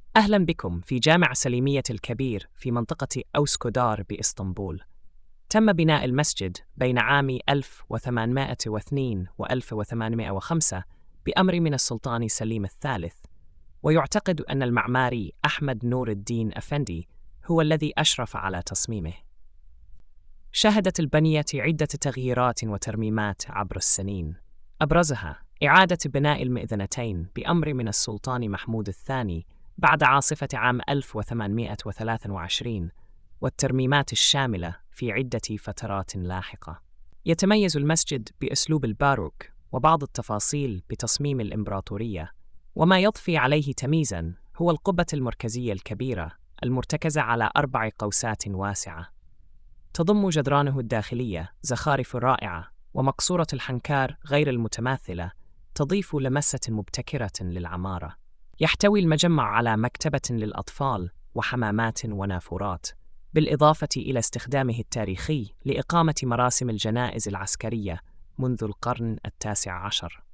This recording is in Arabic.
أهلا بكم في جامع سليمية الكبير في منطقة أوسكودار بإسطنبول. تم بناء المسجد بين عام 1802 و 1805 بأمر من السلطان سليم الثالث، ويعتقد أن المعماري أحمد نور الدين أفندي هو الذي أشرف على تصميمه. شهدت البنية عدة تغييرات وترميمات عبر السنين، أبرزها إعادة بناء المئذنتين بأمر من السلطان محمود الثاني بعد عاصفة عام 1823، والترميمات الشاملة في عدة فترات لاحقة. يتميز المسجد بأسلوب الباروك وبعض التفاصيل بتصميم الإمبراطورية، وما يضفي عليه تميزاً هو القبة المركزية الكبيرة المرتكزة على 4 قوسات واسعة. تضم جدرانه الداخلية زخارف رائعة، ومقصورة الحنكار غير المتماثلة تضيف لمسة مبتكرة للعمارة. يحتوي المجمع على مكتبة للأطفال وحمامات ونافورات، بالإضافة إلى استخدامه التاريخي لإقامة مراسم الجنائز العسكرية منذ القرن التاسع عشر.